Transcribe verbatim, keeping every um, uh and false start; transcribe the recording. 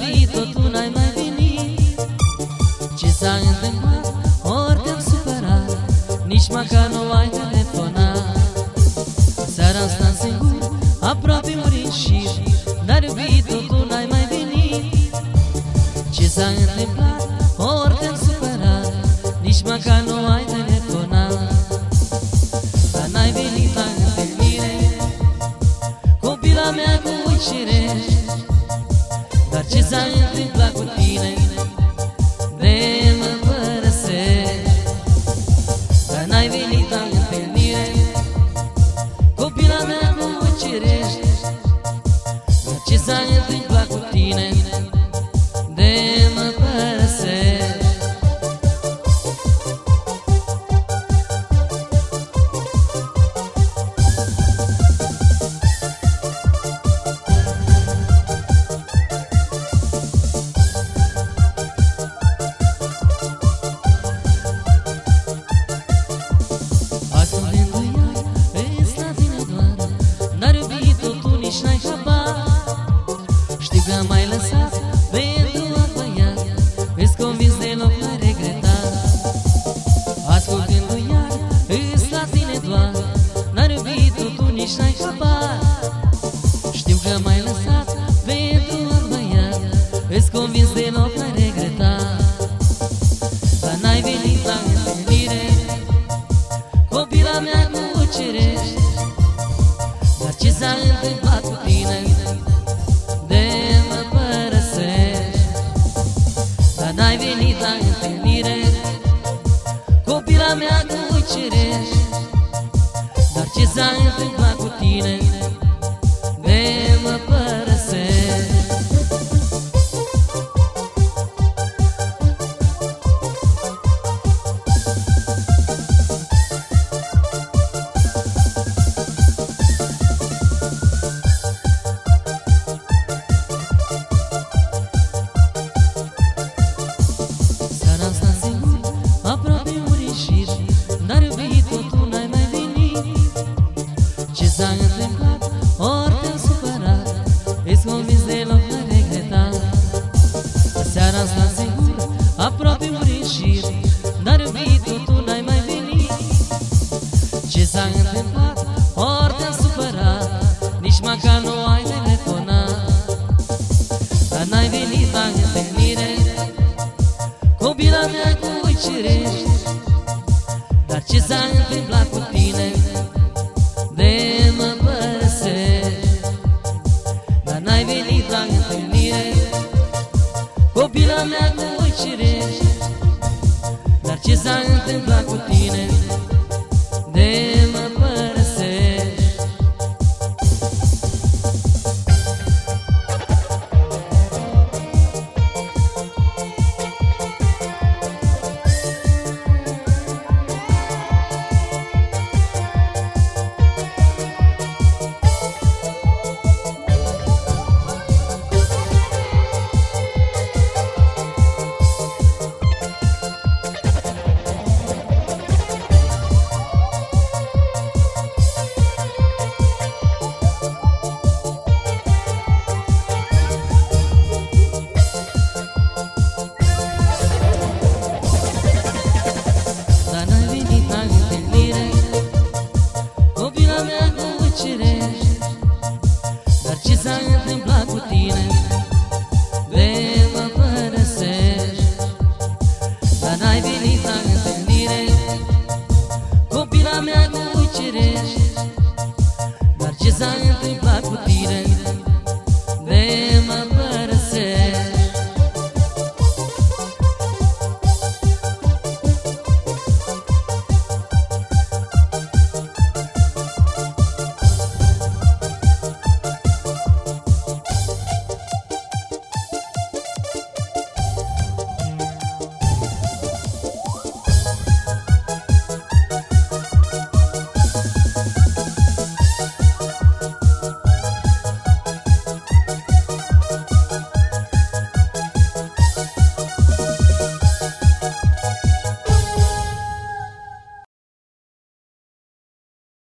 venit, tot tu n-ai mai venit. Ce s-a întâmplat? Ori te-am supărat, nici măcar nu ai telefonat. Seara asta singur, aproape murit și n-ai iubit, tot tu n-ai mai venit. Ce s-a întâmplat? Ori te-am supărat, nici măcar nu ai telefonat. Dar n-ai venit la întâlnire, copila mea cu oi cerești. Dar ce s-a întâmplat cu tine? De mă părăsești. Dar n-ai venit la întâlnire, copila mea cu oi cerești. Dar ce s-a întâmplat cu tine? De mă părăsești. Știu că m-ai lăsat pentru alt băiat, îți convins deloc n-ai regretat. Ascultându-i iar, îți la tine doar, n-ai iubit-o tu, nici n-ai habar. Știu că m-ai lăsat pentru alt băiat, îți convins deloc n-ai regretat. Dar n-ai venit la întâlnire, copila mea cu cerești. Dar ce s-a întâmplat cu tine? De mă părăsești. Dar n-ai venit la întâlnire, copila mea cu oi cerești. Dar ce s-a întâmplat cu tine? De mă părăsești. Aproape murit și n-ai iubit-o, tu n-ai mai venit. Ce s-a întâmplat? Ori te-am supărat, îți convins deloc n-ai regretat. Seara asta sigur, aproape murit și n-ai iubit-o, tu n-ai mai venit. Ce s-a întâmplat? Ori te-am supărat, nici măcar nu ai telefonat. Dar n-ai venit la întâlnire, copila mea cu oi cerești. Dar ce s-a întâmplat cu tine? De mă părăsești. Dar n-ai venit la întâlnire, copila mea cu oi cerești. Dar ce s-a întâmplat cu tine? De mă părăsești. Dar ce s-a întâmplat cu tine? De